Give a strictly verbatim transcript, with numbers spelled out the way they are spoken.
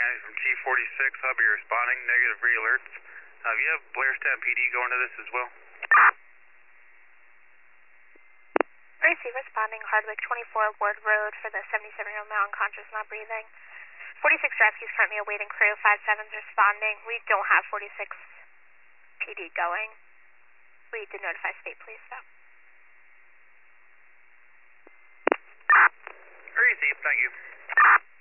County from T forty-six. I'll be responding. Negative re-alerts. Uh, you have Blairstown P D going to this as well? Gracie responding. Hardwick twenty-four Ward Road for the seventy-seven-year-old male unconscious, not breathing. forty-six rescues currently awaiting crew. five seven's responding. We don't have forty-six P D going. We did notify state police though. Gracie, thank you.